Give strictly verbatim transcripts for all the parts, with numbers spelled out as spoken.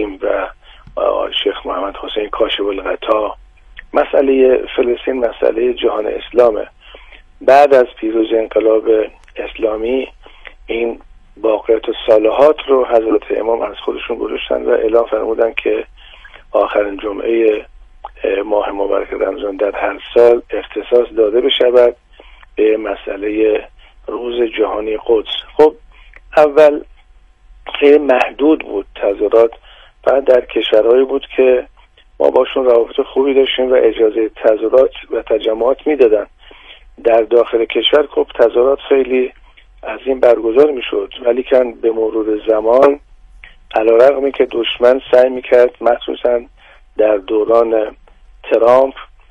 کریم و شیخ محمد حسین کاشف الغطا. مسئله فلسطین مسئله جهان اسلامه. بعد از پیروزی انقلاب اسلامی این باقیات الصالحات رو حضرت امام از خودشون گذاشتن و اعلام فرمودن که آخرین جمعه ماه مبارک رمضان در هر سال اختصاص داده بشود به مسئله روز جهانی قدس. خب اول خیلی محدود بود تظاهرات، بعد در کشورهایی بود که ما باشون روابط خوبی داشتیم و اجازه تظاهرات و تجمعات میدادن. در داخل کشور خب تظاهرات خیلی از این برگزار میشد، ولی کن به مرور زمان علیرغم که دشمن سعی میکرد مخصوصا در دوران ترامپ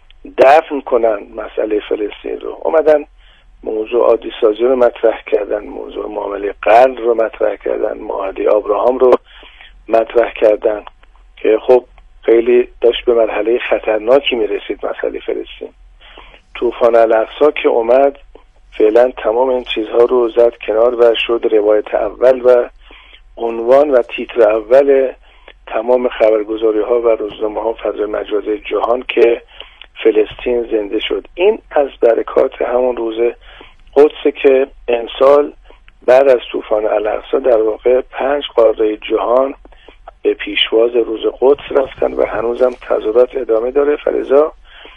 دفن کنن مسئله فلسطین رو، اومدن موضوع عادی سازی رو مطرح کردن، موضوع معامله قرن رو مطرح کردن، معاهده ابراهام رو مطرح کردن که خب خیلی داشت به مرحله خطرناکی میرسید مسئله فلسطین. طوفان الاقصی که اومد فعلا تمام این چیزها رو زد کنار و شد روایت اول و عنوان و تیتر اول تمام خبرگزاری ها و روزنامه ها فضای مجازی جهان که فلسطین زنده شد. این از برکات همون روز قدس که امسال بعد از طوفان الاقصی در واقع پنج قاره جهان به پیشواز روز قدس رفتن و هنوزم تظاهرات ادامه داره. فلذا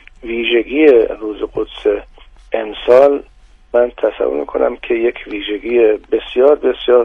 ویژگی روز قدس امسال من تصور میکنم که یک ویژگی بسیار بسیار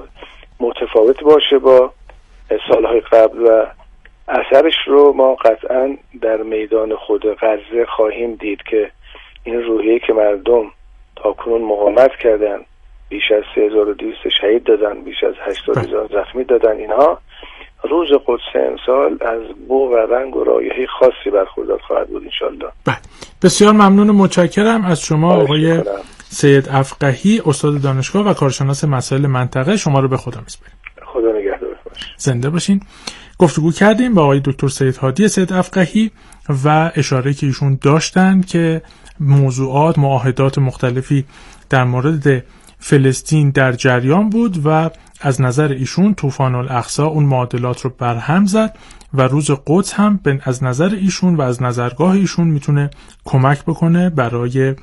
متفاوت باشه با سالهای قبل و اثرش رو ما قطعا در میدان خود غزه خواهیم دید که این روحیه که مردم تاکنون مقاومت کردن، بیش از سه هزار و دویست شهید دادن، بیش از هشتاد هزار زخمی دادن، اینها روز قدس امسال از بو و رنگ و رایحه خاصی برخوردار خواهد بود انشالله. بله، بسیار ممنون و متشکرم از شما آقای سید افقهی، استاد دانشگاه و کارشناس مسائل منطقه. شما رو به خدا میسپاریم. خدا نگهدار باشه. زنده باشین. گفتگو کردیم با آقای دکتر سید هادی سید افقهی و اشاره که ایشون داشتن که موضوعات معاهدات مختلفی در مورد فلسطین در جریان بود و از نظر ایشون طوفان الاقصی اون معادلات رو برهم زد و روز قدس هم از نظر ایشون و از نظرگاه ایشون میتونه کمک بکنه برای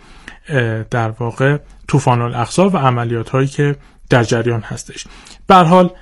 در واقع طوفان الاقصی و عملیات هایی که در جریان هستش. به هر حال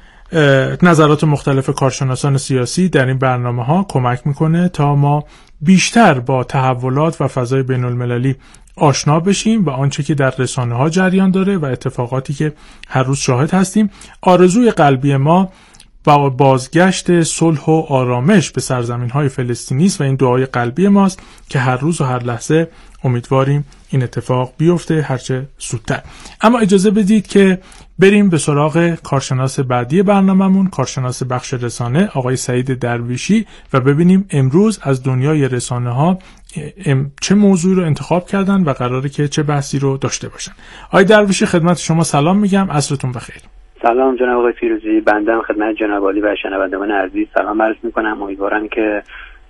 نظرات مختلف کارشناسان سیاسی در این برنامه ها کمک میکنه تا ما بیشتر با تحولات و فضای بین المللی آشنا بشیم و آنچه که در رسانه ها جریان داره و اتفاقاتی که هر روز شاهد هستیم. آرزوی قلبی ما با بازگشت صلح و آرامش به سرزمین های فلسطینی است و این دعای قلبی ماست که هر روز و هر لحظه امیدواریم این اتفاق بیفته هرچه زودتر. اما اجازه بدید که بریم به سراغ کارشناس بعدی برنامه‌مون، کارشناس بخش رسانه آقای سعید درویشی، و ببینیم امروز از دنیای رسانه ها چه موضوعی رو انتخاب کردن و قراره که چه بحثی رو داشته باشن. آقای درویشی خدمت شما سلام میگم، عصرتون بخیر. سلام جناب آقای فیروزی، بنده خدمت جناب عالی و شنوندگان عزیز سلام عرض میکنم. امیدوارم که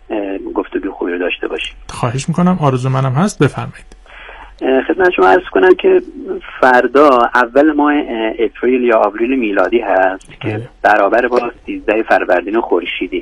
گفتگو خوبی رو داشته باشیم. خواهش میکنم، آرزو منم هست. بفرمایید. خدمت شما عرض کنم که فردا اول ماه اپریل یا آوریل میلادی هست که برابر با سیزده فروردین خورشیدی.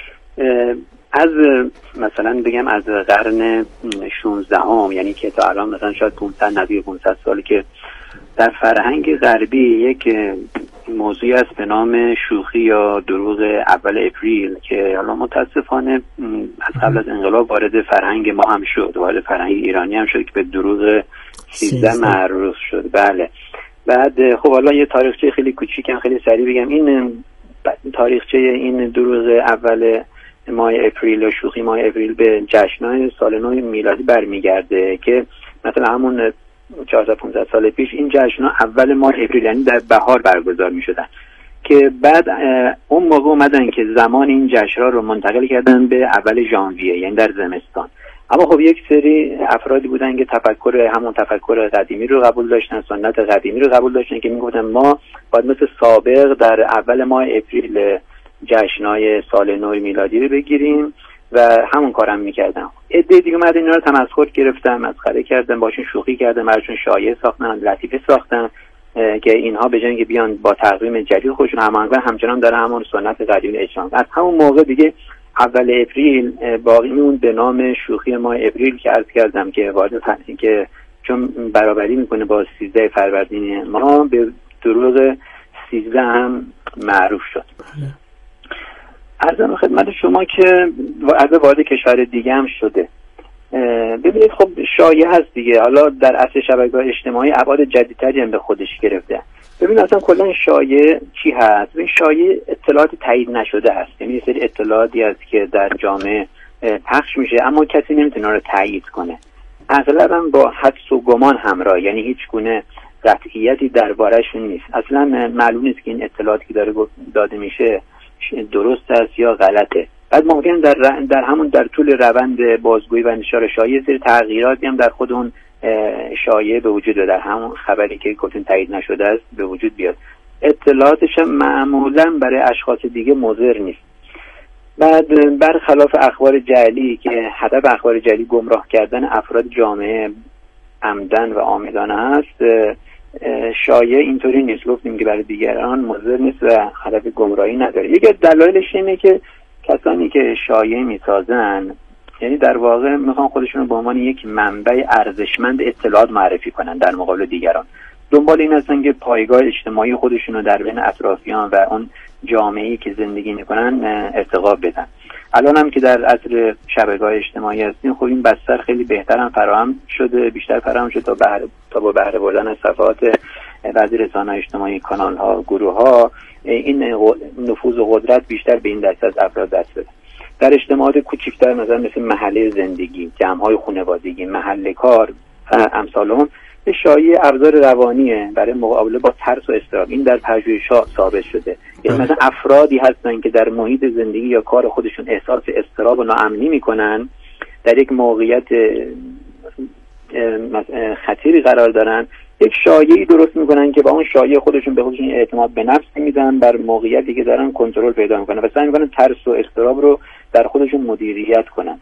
از مثلا بگم از قرن شانزدهم، یعنی که تا الان مثلا شاید پانصد نزدیک پانصد سالی که در فرهنگ غربی یک موضوعی است به نام شوخی یا دروغ اول اپریل که حالا متاسفانه از قبل از انقلاب وارد فرهنگ ما هم شد، وارد فرهنگ ایرانی هم شد که به دروغ سیزده معروف شد. بله. بعد خب حالا یه تاریخچه خیلی کوچیکم خیلی سریع بگم. این تاریخچه این دروغ اول ماه اپریل و شوخی ماه اپریل به جشن‌های سال نو میلادی برمیگرده که مثلا همون چهارصد پانصد سال پیش این جشن‌ها اول ماه اپریل یعنی در بهار برگزار می‌شدن که بعد اون موقع اومدن که زمان این جشن‌ها رو منتقل کردن به اول ژانویه یعنی در زمستان. اما خب یک سری افرادی بودن که تفکر همون تفکر قدیمی رو قبول داشتن، سنت قدیمی رو قبول داشتن که میگفتن ما باید مثل سابق در اول ماه اپریل جشن‌های سال نو میلادی رو بگیریم و همون کارم میکردن. عده دیگه اومدن اینا رو تمسخر گرفتن، مسخره کردن، باشون شوخی کردن، براشون شایعه ساختن، لطیفه ساختن که اینها به جای اینکه بیان با تقویم جدید خودشون هماهنگ کنن همچنان داره همون سنت قدیم اجرا می‌کنن. از همون موقع دیگه اول اپریل باقی میمون به نام شوخی ماه اپریل که عرض کردم که وارد فصلی که چون برابری میکنه با سیزده فروردین ما به دروغ سیزده هم معروف شد. عرضم خدمت شما که از وارد کشور دیگه هم شده. ببینید خب شایعه هست دیگه، حالا در عصر شبکه‌های اجتماعی ابعاد جدیدتری هم به خودش گرفته. ببینید اصلا کلا شایعه چی هست؟ این شایعه اطلاعات تایید نشده هست، یعنی یه سری اطلاعاتی هست که در جامعه پخش میشه اما کسی نمیتونه رو تایید کنه، اغلبا با حدس و گمان همراه، یعنی هیچ گونه قطعیتی درباره‌شون نیست. اصلا معلوم نیست که این اطلاعاتی که داره داده میشه درست است یا غلطه. بعد ممکن در در همون در طول روند بازگویی و انتشار شایعه سری تغییراتی هم در خود اون شایعه به وجود بیاد، در همون خبری که گفتن تایید نشده است به وجود بیاد. اطلاعاتش هم معمولا برای اشخاص دیگه مضر نیست. بعد برخلاف اخبار جعلی که هدف اخبار جعلی گمراه کردن افراد جامعه عمدن و عامدانه است، شایعه اینطوری نیست. گفتیم که برای دیگران مضر نیست و هدف گمراهی نداره. یکی از دلایلش اینه که کسانی که شایعه میسازن یعنی در واقع میخوان خودشون رو به عنوان یک منبع ارزشمند اطلاعات معرفی کنن در مقابل دیگران. دنبال این هستن که پایگاه اجتماعی خودشون رو در بین اطرافیان و اون جامعه‌ای که زندگی میکنن ارتقا بدن. الان هم که در عصر شبکه‌های اجتماعی هستیم خب این بستر خیلی بهتر هم فراهم شده، بیشتر فراهم شده تا بهره تا با بهره بردن از صفحات بعضی رسانه‌های اجتماعی، کانال‌ها، گروه‌ها، این نفوذ و قدرت بیشتر به این دسته از افراد دست بده. در اجتماعات کوچکتر مثلا مثل محله زندگی، جمع‌های خانوادگی، محل کار و امثال اون، به شایعه ابزار روانیه برای مقابله با ترس و اضطراب. این در پژوهش‌ها ثابت شده. یعنی مثلا افرادی هستن که در محیط زندگی یا کار خودشون احساس اضطراب و ناامنی میکنن، در یک موقعیت خطری قرار دارن، یک شایعی درست میکنن که با اون شایعه خودشون به خودشون اعتماد به نفس میدن، بر موقعیتی که دارن کنترل پیدا میکنن و سعی میکنن ترس و اضطراب رو در خودشون مدیریت کنن.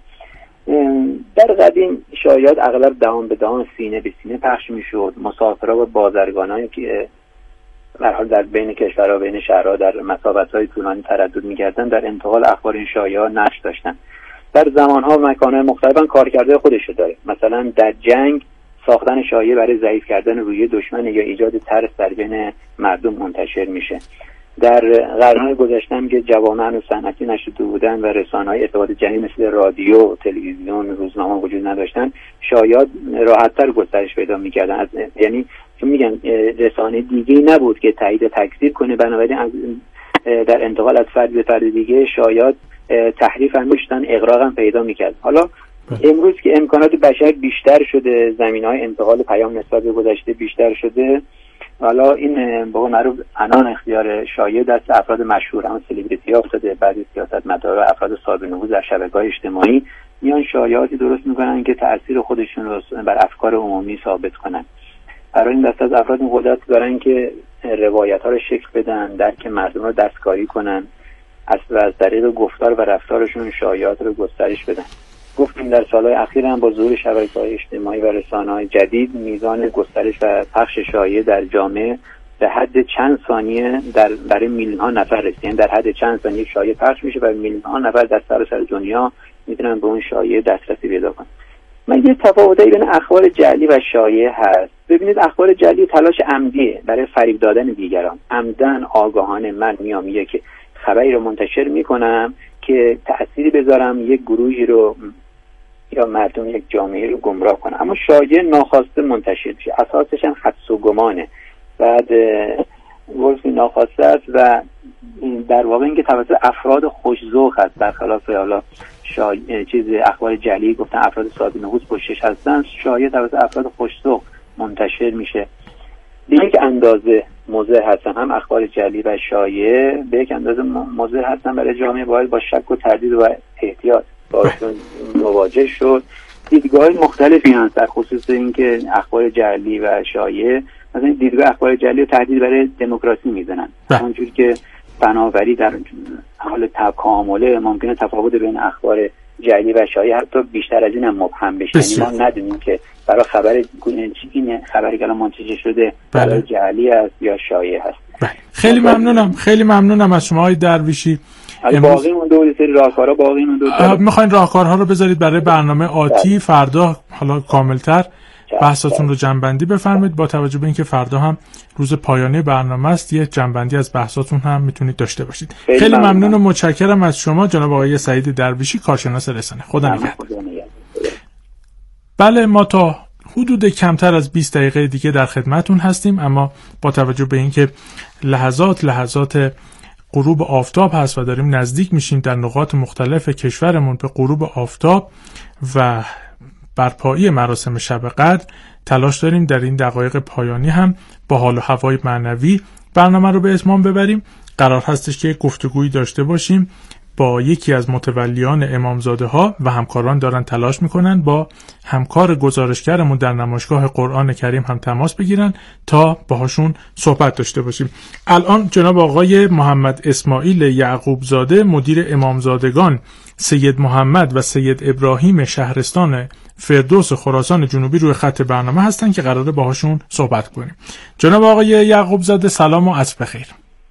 در قدیم شایعات اغلب دهان به دهان، سینه به سینه پخش میشد. مسافرها و بازرگانایی که در حال در بین کشورها، بین شهرها در مسافت‌های طولانی تردد می‌کردن، در انتقال اخبار این شایعات نقش داشتن. در زمان‌ها و مکان‌های مختلفاً کارکرده خودش رو داره. مثلا در جنگ ساختن شایعه برای ضعیف کردن روحیه دشمن یا ایجاد ترس در بین مردم منتشر میشه. در قرن‌های گذشته هم که جوامع هنوز صنعتی نشده بودن و رسانه‌های ارتباط جمعی مثل رادیو، تلویزیون، روزنامه وجود نداشتن، شایعات راحت‌تر گسترش پیدا می‌کردن. از یعنی چون میگن رسانه دیگه‌ای نبود که تایید تکذیب کنه، بنابراین در انتقال از فرد به فرد دیگه شایعات تحریف هم داشتن، اغراق هم پیدا می‌کرد. حالا امروز که امکانات بشر بیشتر شده، زمینه‌های انتقال پیام نسبت به گذشته بیشتر شده، حالا این به قول معروف عنان اختیار شایعه دست افراد مشهور، هم سلبریتی ها افتاده، بعضی سیاستمدارا و افراد صاحب نفوذ در شبکه‌های اجتماعی میان شایعاتی درست میکنن که تأثیر خودشون رو بر افکار عمومی ثابت کنن. برای این دسته از افراد این قدرت دارن که روایت‌ها رو شکل بدن، درک مردم رو دستکاری کنن، از از طریق گفتار و رفتارشون شایعات رو گسترش بدن. گفتیم در سالهای اخیر هم با ظهور شبکه‌های اجتماعی و رسانه‌های جدید میزان گسترش و پخش شایعه در جامعه به حد چند ثانیه در برای میلیون‌ها نفر رسید. یعنی در حد چند ثانیه شایعه پخش میشه و میلیون‌ها نفر در سراسر دنیا میتونن به اون شایعه دسترسی پیدا کنن. من یه تفاوتی بین اخبار جعلی و شایعه هست. ببینید اخبار جعلی تلاش عمدیه برای فریب دادن دیگران. عمدن آگاهانه من میام یک خبری رو منتشر میکنم که تأثیری بذارم، یک گروهی رو یا مردم، یک جامعه رو گمراه کنه. اما شایعه ناخواسته منتشر میشه، اساسش هم حدس و گمانه، بعد ورزی ناخواسته است و در واقع اینکه توسط افراد خوش‌ذوق است، برخلاف حالا شایعه چیز اخبار جعلی گفتن افراد صاحب نفوذ پشتش هستن، شایعه توسط افراد خوش‌ذوق منتشر میشه. به یک اندازه مضر هستن، هم اخبار جعلی و شایعه به یک اندازه مضر هستن برای جامعه، باید با شک و تردید و احتیاط باشون مواجه شد. دیدگاه مختلفی هست در خصوص اینکه اخبار جعلی و شایعه، مثلا دیدگاه اخبار جعلی و تهدید برای دموکراسی میزنن، همونجوری که بنابری در حال تکامله ممکنه تفاوت بین اخبار جعلی و شایع حتی بیشتر از این هم مبهم بشه. یعنی ما ندونیم که برای خبر این خبری که الان منتشر شده برای جعلی است یا شایع هست. بله. خیلی ممنونم خیلی ممنونم از شما آقای درویشی. امروز باقی مونده بود سری راهکارها باقی مونده. میخواین راهکارها رو بذارید برای برنامه آتی فردا حالا کاملتر بحثاتون رو جنبندی بفرمایید، با توجه به اینکه فردا هم روز پایانی برنامه است یه جنبندی از بحثاتون هم میتونید داشته باشید. خیلی, خیلی ممنون, ممنون و متشکرم از شما جناب آقای سعید درویشی کارشناس رسانه. خدا نگهدار. بله ما تا حدود کمتر از بیست دقیقه دیگه در خدمتون هستیم، اما با توجه به اینکه لحظات لحظات غروب آفتاب هست و داریم نزدیک میشیم در نقاط مختلف کشورمون به غروب آفتاب و برپایی مراسم شب قدر، تلاش داریم در این دقایق پایانی هم با حال و هوای معنوی برنامه رو به اتمام ببریم. قرار هستش که گفتگویی داشته باشیم با یکی از متولیان امامزاده ها و همکاران دارن تلاش میکنن با همکار گزارشگرمون در نمایشگاه قرآن کریم هم تماس بگیرن تا باهاشون صحبت داشته باشیم. الان جناب آقای محمد اسماعیل یعقوب زاده مدیر امامزادگان سید محمد و سید ابراهیم شهرستان فردوس خراسان جنوبی روی خط برنامه هستن که قراره باهاشون صحبت کنیم. جناب آقای یعقوب زاده سلام و عصر بخیر.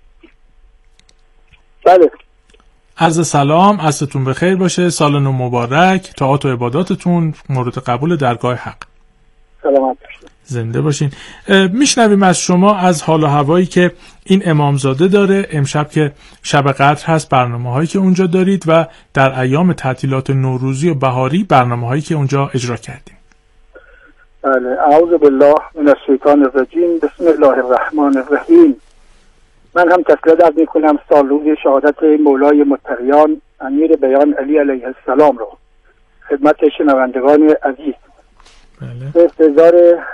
بله. عرض سلام، عصرتون بخیر باشه، سال نو مبارک، طاعات و عباداتتون مورد قبول درگاه حق. سلامت باشید. زنده باشین. میشنویم از شما از حال و هوایی که این امامزاده داره، امشب که شب قدر هست برنامه‌هایی که اونجا دارید و در ایام تعطیلات نوروزی و بهاری برنامه‌هایی که اونجا اجرا کردیم. بله، اعوذ بالله من الشیطان الرجیم، بسم الله الرحمن الرحیم. من هم تسلیت عرض می‌کنم سال روز شهادت مولای متقیان امیر بیان علی علیه السلام رو خدمت شنوندگان عزیز. بله. به استحضار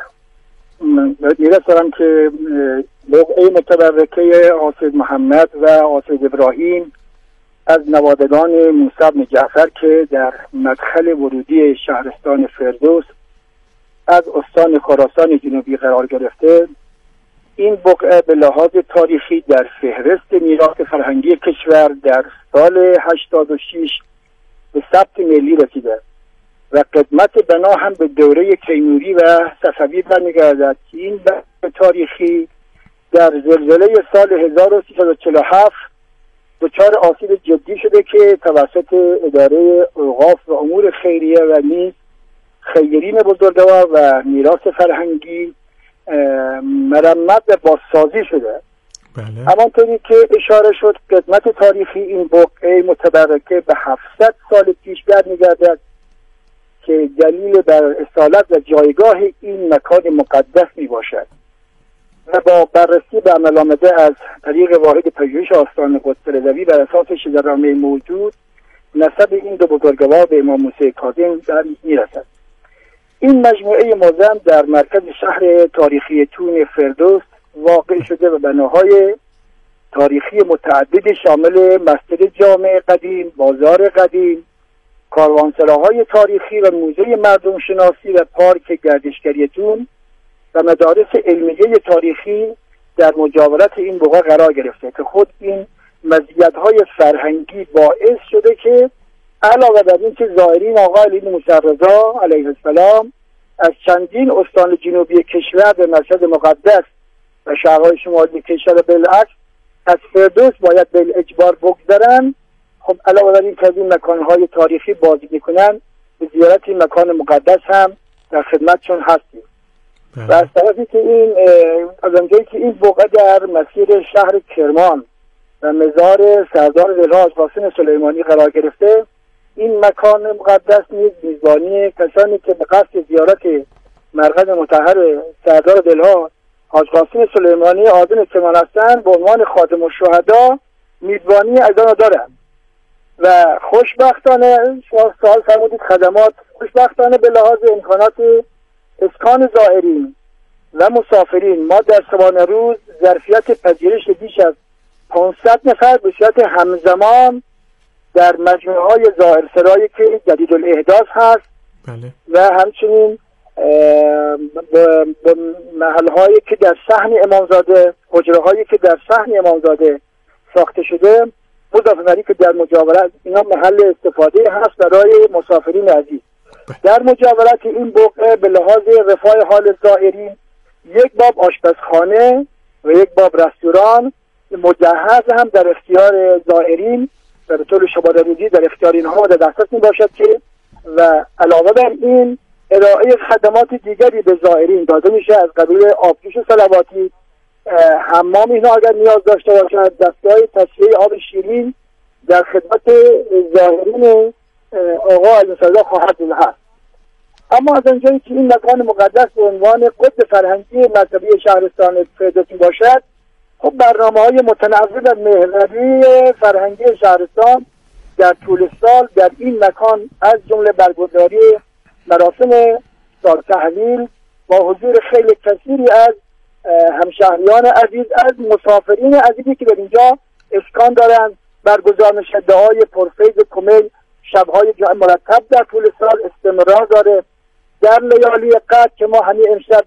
میرسانم که بقعه متبرکه آسید محمد و آسید ابراهیم از نوادگان موسی بن جعفر که در مدخل ورودی شهرستان فردوس از استان خراسان جنوبی قرار گرفته، این بقعه به لحاظ تاریخی در فهرست میراث فرهنگی کشور در سال هشتاد و شش به ثبت ملی رسیده و قدمت بنا هم به دوره تیموری و صفوی برمیگردد که این بحث تاریخی در زلزله سال هزار و سیصد و چهل و هفت دچار آسیب جدی شده که توسط اداره اوقاف و امور خیریه و نیز خیرین بزرگوار و میراث فرهنگی مرمت و بازسازی شده. بله. همانطوری که اشاره شد قدمت تاریخی این بقعه متبرکه به هفتصد سال پیش برمیگردد که دلیل بر اصالت و جایگاه این مکان مقدس می باشد و با بررسی به عمل آمده از طریق واحد پژوهش آستان قدس رضوی بر اساس شجرنامه موجود نسب این دو بزرگوار به امام موسی کاظم در می رسد. این مجموعه معظم در مرکز شهر تاریخی تون فردوس واقع شده و بناهای تاریخی متعدد شامل مسجد جامع قدیم، بازار قدیم، کاروانسراهای تاریخی و موزه مردم شناسی و پارک گردشگری تون و مدارس علمیه تاریخی در مجاورت این بقعه قرار گرفته که خود این مزیت‌های فرهنگی باعث شده که علاوه بر این که زائرین آقا علی موسی رضا علیه السلام از چندین استان جنوبی کشور به مسجد مقدس و شهرهای شمالی کشور بالعکس از فردوس باید بالاجبار بگذرن، خب علاوه بر این که از این مکانهای تاریخی بازدید میکنن به زیارت این مکان مقدس هم در خدمتشون هستیم. و از طرفی که این از اونجایی که این بقعه در مسیر شهر کرمان و مزار سردار دلها قاسم سلیمانی قرار گرفته، این مکان مقدس نیز میزبانی کسانی که به قصد زیارت مرقد مطهر سردار دلها حاج قاسم سلیمانی آذن کرمان هستند به عنوان خادم الشهدا میزبانی از آن دارند و خوشبختانه شما سوال فرمودید خدمات، خوشبختانه به لحاظ امکانات اسکان زائرین و مسافرین ما در شبانه روز ظرفیت پذیرش بیش از پانصد نفر به صورت همزمان در مجموعه های ظاهرسرایی که جدید الاحداث هست. بله. و همچنین به محل هایی که در صحن امامزاده، حجره هایی که در صحن امامزاده ساخته شده مضافه‌نگاری که در مجاورت اینا محل استفاده هست برای مسافرین عزیز. در مجاورت این بقعه به لحاظ رفاه حال زائرین یک باب آشپزخانه و یک باب رستوران مجهز هم در اختیار زائرین و به طور شبانه روزی در اختیار اینها در دسترس می باشد که و علاوه بر این ارائه خدمات دیگری به زائرین داده میشه از قبیل آبجوش صلواتی، حمام اینها اگر نیاز داشته باشند، دستگاه تصفیه آب شیرین در خدمت زائرین آقا علی‌السلام خواهد هست. اما از اونجایی که این مکان مقدس به عنوان قطب فرهنگی مذهبی شهرستان فردوسی باشد، خب برنامه‌های متنوع و محوری فرهنگی شهرستان در طول سال در این مکان از جمله برگزاری مراسم سال تحویل با حضور خیلی کثیری از همشهریان عزیز، از مسافرین عزیزی که در اینجا اسکان دارند، برگزار میشه دعای پرفیض کمیل شب‌های جمعه مرتب در طول سال استمرار داره. در لیالی قدر که ما همین امشب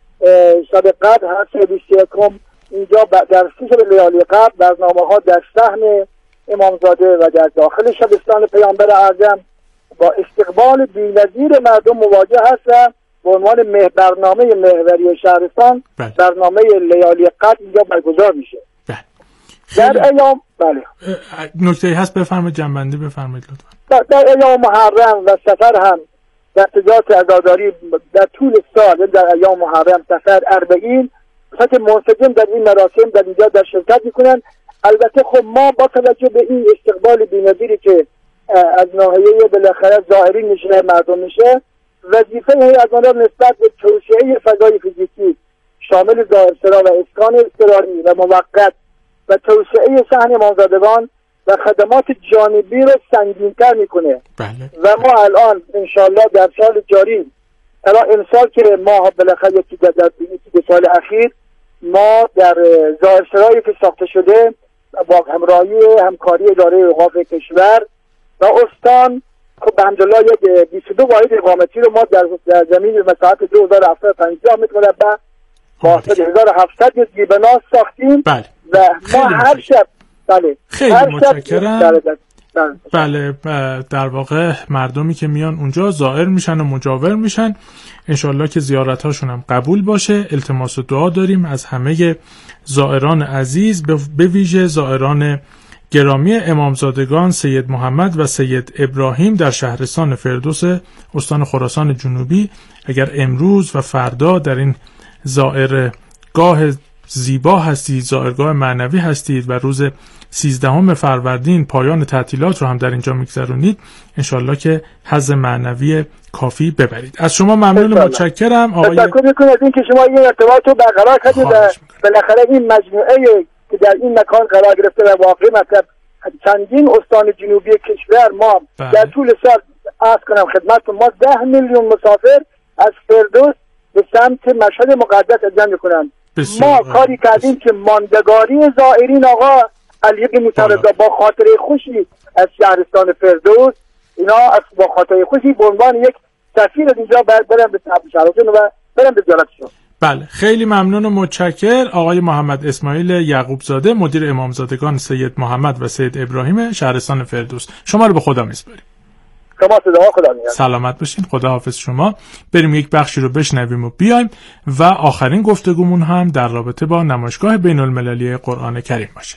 شب قدر هست بیست و یکم، اینجا در سی شب لیالی قدر برنامه‌ها در صحن امامزاده و در داخل شبستان پیامبر اعظم با استقبال بی‌نظیر مردم مواجه هست. به عنوان مه برنامه محوری شهرستان بله. برنامه لیالی قدر اینجا برگزار میشه. بله. در ایام بله نکته هست بفرمایید، جنبندی بفرمایید لطفا. در ایام محرم و سفر هم در تجارت عزاداری در طول سال در ایام محرم سفر اربعین خط منسجم در این مراسم در اینجا در شرکت میکنن. البته خب ما با توجه به این استقبال بی‌نظیری که از ناحیه بالاخره زائرین میشه مردم میشه، وظیفه هیئت نسبت به توسعه فضای فیزیکی شامل ظاهرسرا و اسکان اضطراری و موقت و توسعه صحن امامزادگان و خدمات جانبی رو سنگین‌تر میکنه. بله. و ما الان انشالله در سال جاری الان امسال که ما بالاخره یکی در دو سال اخیر ما در ظاهرسرایی که ساخته شده با همراهی همکاری اداره اوقاف کشور و استان خب الحمدلله یک بیست و دو واحد اقامتی رو ما در, در زمین مساحت دو هزار و هفتصد و پنجاه متر مربع با هزار و هفتصد گیبناس ساختیم. بله. و ما هر شب بله خیلی متشکرم. بله در واقع مردمی که میان اونجا زائر میشن و مجاور میشن، انشالله که زیارت هاشون هم قبول باشه. التماس و دعا داریم از همه زائران عزیز، به ویژه زائران گرامی امامزادگان سید محمد و سید ابراهیم در شهرستان فردوس استان خراسان جنوبی. اگر امروز و فردا در این زائرگاه زیبا هستید، زائرگاه معنوی هستید و روز سیزدهم فروردین پایان تعطیلات رو هم در اینجا میگذرونید، انشالله که حظ معنوی کافی ببرید. از شما ممنون و متشکرم آقای. تشکر میکنم از اینکه شما این ارتباط رو برقرار کردید و بالاخره این مجموعه که در این مکان قرار گرفته و واقعی مطلب چندین استان جنوبی کشور ما بله. در طول سال عرض کنم خدمت ما ده میلیون مسافر از فردوس به سمت مشهد مقدس ادام میکنن. ما کاری کردیم که ماندگاری زائرین آقا علی مترضا با خاطره خوشی از شهرستان فردوس اینا از با خاطره خوشی به عنوان یک سفیر اینجا برن به شهرستان و برن به زیارتشون. بله خیلی ممنون و متشکر آقای محمد اسماعیل یعقوب زاده مدیر امامزادگان سید محمد و سید ابراهیم شهرستان فردوس. شما رو به خدا میسپاریم. شما صدا خدا میاد. سلامت باشین. خدا حافظ شما. بریم یک بخشی رو بشنویم و بیایم و آخرین گفتگومون هم در رابطه با نمایشگاه بین المللی قرآن کریم باشه.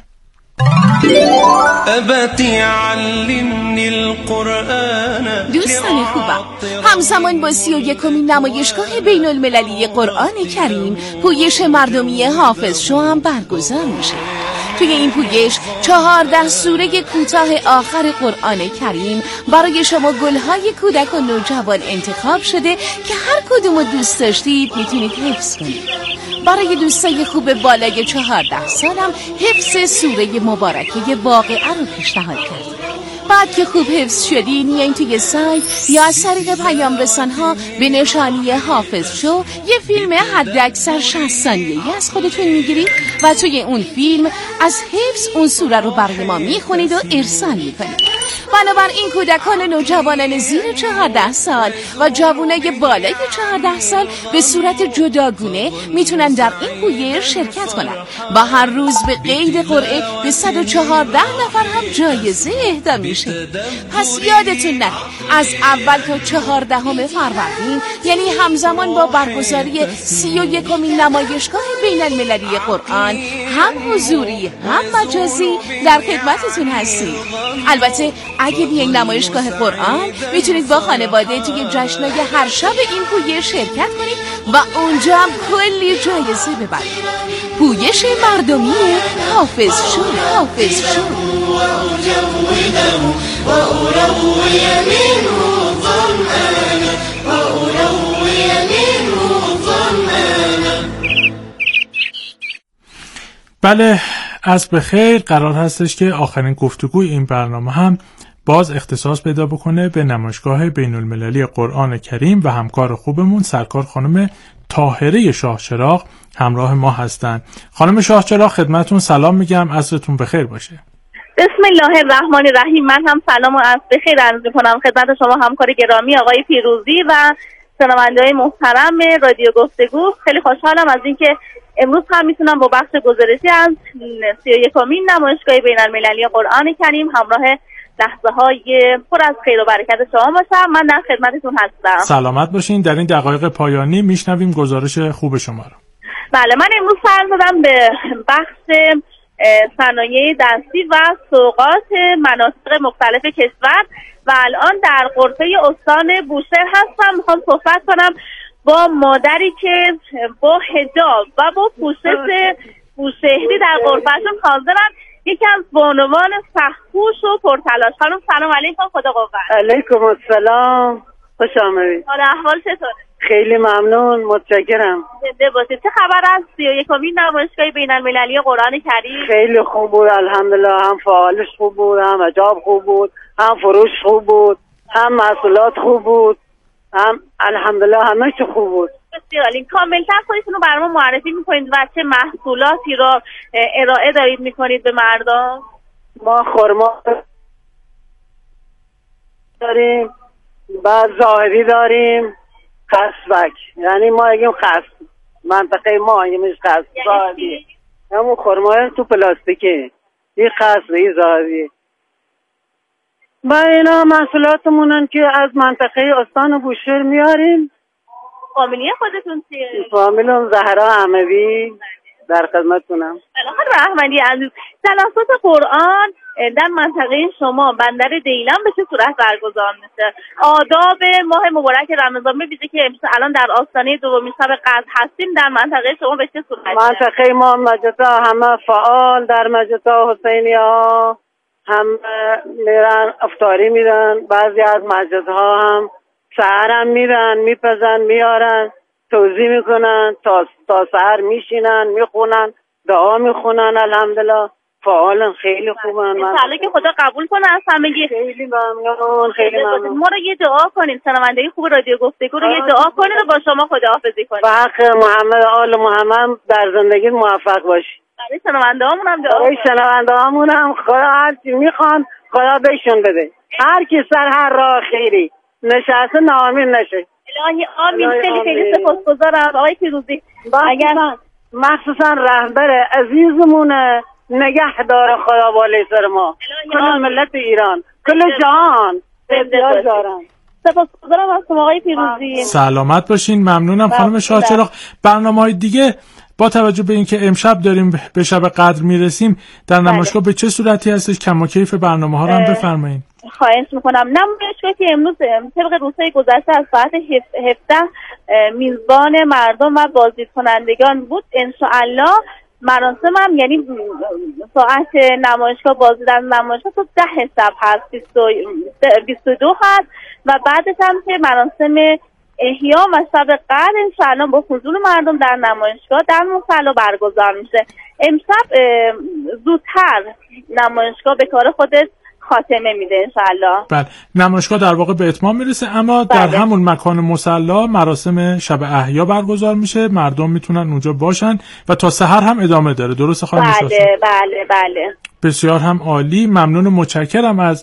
دوستان خوبم، همزمان با سی و یکمین نمایشگاه بین المللی قرآن کریم پویش مردمی حافظ شو هم برگزار میشه. توی این پویش چهارده سوره کوتاه آخر قرآن کریم برای شما گلهای کودک و نوجوان انتخاب شده که هر کدوم رو دوست داشتید میتونید حفظ کنید. برای دوستای خوب بالای چهارده سالم حفظ سوره مبارکه واقعه رو پیشنهاد کردیم. بعد که خوب حفظ شدین میایین توی سایت یا از طریق پیام رسان‌ها به نشانی حافظ شو یه فیلم حداکثر شصت ثانیه‌ای از خودتون میگیرید و توی اون فیلم از حفظ اون سوره رو برای ما میخونید و ارسال میکنید. بنابراین کودکان و نوجوانان زیر چهارده سال و جوانای بالای چهارده سال به صورت جداگونه میتونن در این پویش شرکت کنن و هر روز به قید قرعه به صد و چهارده نفر هم جایزه اهدا میشه. پس یادتون نره از اول تا چهاردهم فروردین، یعنی همزمان با برگزاری سی و یکمین نمایشگاه بین المللی قرآن، هم حضوری هم مجازی در خدمتتون هستیم. البته اگه بیاین نمایشگاه قرآن میتونید با خانواده توی جشنای هر شب این پویش شرکت کنید و اونجا هم کلی جایزه ببرید. پویش مردمی حافظ شو حافظ شو بله، از بخیر. قرار هستش که آخرین گفتگوی این برنامه هم باز اختصاص پیدا بکنه به نمایشگاه بین المللی قرآن کریم و همکار خوبمون سرکار خانم طاهره شاهچراغ همراه ما هستن. خانم شاهچراغ خدمتون سلام میگم، عصرتون بخیر باشه. بسم الله الرحمن الرحیم. من هم سلام و عصر بخیر عرض می‌کنم خدمت شما همکار گرامی آقای پیروزی و شنونده‌های محترم رادیو گفتگو. خیلی خوشحالم از اینکه امروز هم میتونم با بخش گزارشی از سی و یکمین نمایشگاه بین المللی قرآن کریم همراه لحظه های پر از خیر و برکت شما باشم. من در خدمتتون هستم. سلامت باشین. در این دقایق پایانی میشنویم گزارش خوب شما رو. بله، من امروز سر زدم به بخش صنایع دستی و سوغات مناطق مختلف کشور و الان در غرفه استان بوشهر هستم. میخوام صحبت کنم با مادری که با حجاب و با پوشش بوشهری در غرفهشون حاضرن، یکی از بانوان سخت‌کوش و پرتلاش. خانم سلام علیکم. خدا قوت. علیکم السلام. خوش آمدید. حال احوال چطوره؟ خیلی ممنون، متشکرم. زنده باشید. چه خبر از سی و یکمین نمایشگاه بین المللی قرآن کریم؟ خیلی خوب بود الحمدلله. هم فعالش خوب بود، هم حجاب خوب بود، هم فروش خوب بود، هم محصولات خوب بود، هم الحمدلله همه چی خوب بود. بسیار عالی. کاملتر خودتون رو برام معرفی میکنید و چه محصولاتی رو ارائه دارید میکنید به مردم؟ ما خرما داریم، بعد زاهدی داریم، خسبک، یعنی ما اگیم خسب منطقه ما اگیمش خسب زاهدی، همون خرمای تو پلاستیکی، این خسب، این زاهدی. با اینا محصولاتمونن که از منطقه استان بوشهر میاریم. فامیلی خودتون چیه؟ فامیلم زهرا احمدی، در خدمتتونم. آقا احمدی عزیز، جلسات قرآن در منطقه شما بندر دیلم به چه صورت برگزار میشه؟ آداب ماه مبارک رمضان به ویژه که الان در آستانه دومین شب قدر هستیم، در منطقه شما به چه صورت؟ منطقه ما مجلس‌ها همه فعال، در مجلس‌ها حسینی‌ها هم میرن افطاری میرن، بعضی از مجلس‌ها هم سحر هم میرن میپزن میارن توضیح میکنن، تا تا سحر میشینن میخونن دعا میخونن. الحمدلله فعالن، خیلی خوبن. انشالله که خدا قبول کنه از همگی. خیلی ممنون، خیلی ممنون. ما رو یه دعا کنیم، شنوندگی خوب رادیو گفتگو رو یه دعا کنیم و با شما خداحافظی کنیم. به حق محمد آل محمد در زندگی موفق باشی. برای شنونده‌هامون هم دعا. برای شنونده‌هامون هم خدا هر چی میخوان خدا بهشون بده. هر کی سر هر راه خیری نشسته ناامید نشه. الهی آمین. خیلی خیلی سپاسگزارم آقای پیروزی. اگر مخصوصا رهبر عزیزمون نگهدار خدا بالای سر ما، کل ملت ایران، کل جهان احتیاج دارن. سپاسگزارم از شما آقای پیروزی. سلامت باشین. ممنونم خانم شاهچراغ. برنامه‌های دیگه با توجه به اینکه امشب داریم به شب قدر میرسیم، در نمایشگاه به چه صورتی هستش؟ کم و کیف برنامه‌ها رو هم بفرمایید. خواهش میکنم. نمایشگاه که امروز طبق روزهای گذشته از ساعت هفده میزبان مردم و بازدید کنندگان بود. انشاءالله مراسم هم یعنی ساعت نمایشگاه بازدید از نمایشگاه تو ده شب هست، بیست و دو هست و بعدش هم که مراسم احیا و شب قدر انشاءالله با حضور مردم در نمایشگاه در مصلی برگزار میشه. امشب زودتر نمایشگاه به کار خودش خاتمه میده انشاءالله. بله، نمایشگاه در واقع به اتمام میرسه، اما بله. در همون مکان مصلی مراسم شب احیا برگزار میشه، مردم میتونن اونجا باشن و تا سحر هم ادامه داره. درسته خانم شاهچراغ؟ بله بله بله. بسیار هم عالی. ممنون و متشکرم از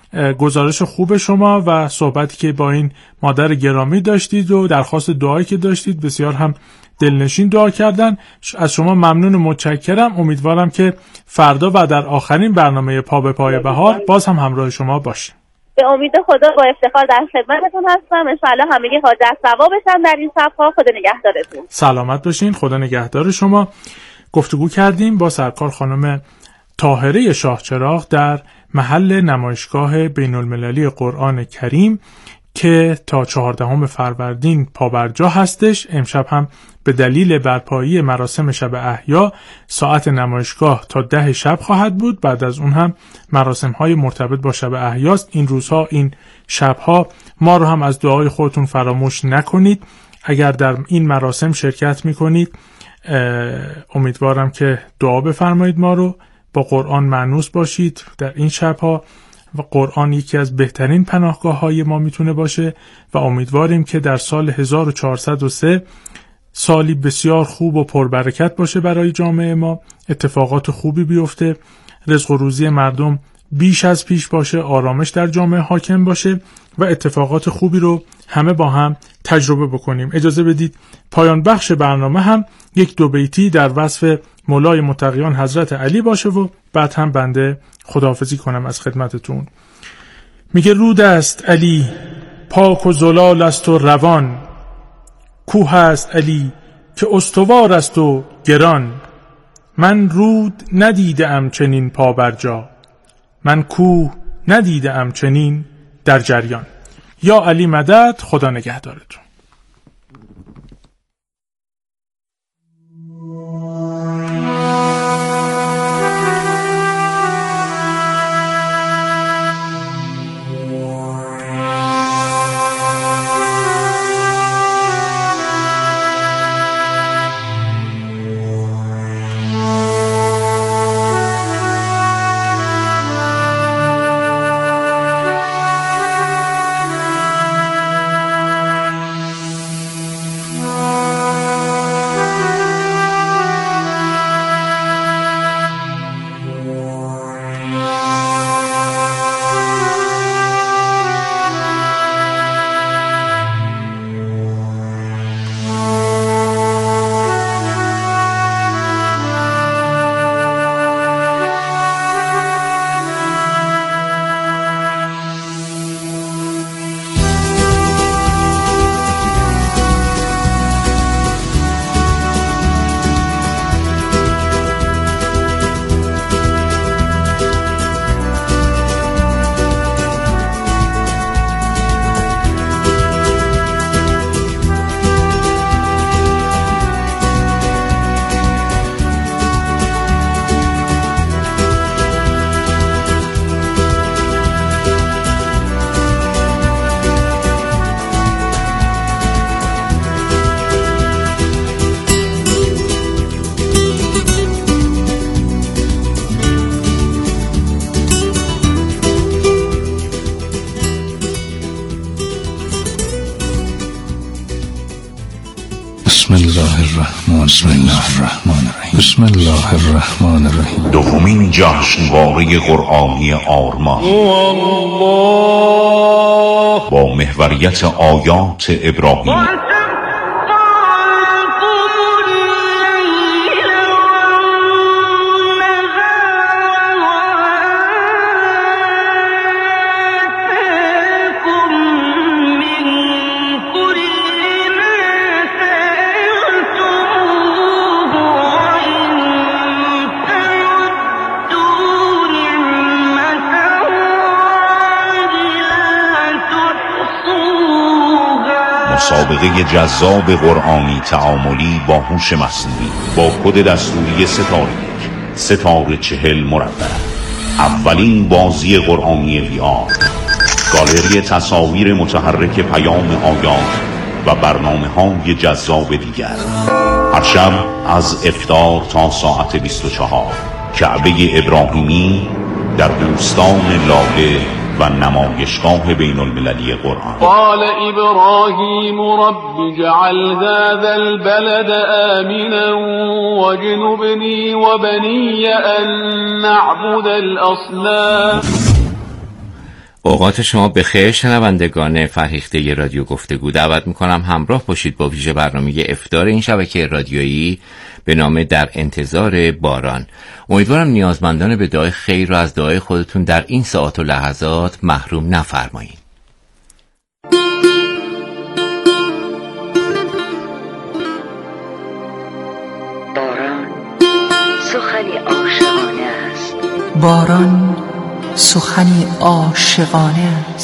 گزارش خوب شما و صحبتی که با این مادر گرامی داشتید و درخواست دعایی که داشتید بسیار هم دلنشین دعا کردن. از شما ممنون و متشکرم. امیدوارم که فردا و در آخرین برنامه پا به پای بهار باز هم همراه شما باشیم. به امید خدا با افتخار در خدمتتون هستم. ان شاء الله همگی حاجت ثواب بشن در این شب‌ها. خدا نگهدارتون. سلامت باشین. خدا نگهدار شما. گفتگو کردیم با سرکار خانم طاهره شاهچراغ در محل نمایشگاه بین‌المللی قرآن کریم که تا چهاردهم فروردین پابرجا هستش. امشب هم به دلیل برپایی مراسم شب احیا ساعت نمایشگاه تا ده شب خواهد بود. بعد از اون هم مراسم های مرتبط با شب احیاست. این روزها، این شبها ما رو هم از دعای خودتون فراموش نکنید. اگر در این مراسم شرکت میکنید امیدوارم که دعا بفرمایید ما رو. با قرآن مانوس باشید در این شبها و قرآن یکی از بهترین پناهگاه های ما میتونه باشه و امیدواریم که در سال هزار و چهارصد و سه سالی بسیار خوب و پربرکت باشه برای جامعه ما. اتفاقات خوبی بیفته، رزق و روزی مردم بیش از پیش باشه، آرامش در جامعه حاکم باشه و اتفاقات خوبی رو همه با هم تجربه بکنیم. اجازه بدید پایان بخش برنامه هم یک دو بیتی در وصف مولای متقیان حضرت علی باشه و بعد هم بنده خداحافظی کنم از خدمتتون. میگه رود است علی پاک و زلال است و روان، کوه است علی که استوار است و گران. من رود ندیده ام چنین پا بر جا، من کوه ندیده ام چنین در جریان. یا علی مدد. خدا نگهدارتون. بسم الله الرحمن بسم الله الرحمن الرحیم بسم الله الرحمن الرحیم. دومین جشنواره قرآنی آرمان با محوریت آیات ابراهیم مسابقه جذاب قرآنی تعاملی با هوش مصنوعی با کد دستوری ستاره یک ستاره چهل مربع. اولین بازی قرآنی وی آر، گالری تصاویر متحرک پیام آیات و برنامه های جذاب دیگر. هر شب از افطار تا ساعت بیست و چهار کعبه ابراهیمی در بوستان لاله و نمایشگاه بین المللی قرآن. قال ابراهیم رب اجعل هذا البلد آمنا واجنبني وبني ان نعبد الاصنام. اوقات شما بخیر شنوندگان فرهیخته رادیو گفتگو. دعوت میکنم همراه باشید با ویژه برنامه افطار این شبکه رادیویی به نام در انتظار باران. امیدوارم نیازمندان به دعای خیر را از دعای خودتون در این ساعات و لحظات محروم نفرمایید. باران سخنی عاشقانه است. باران سخنی عاشقانه است.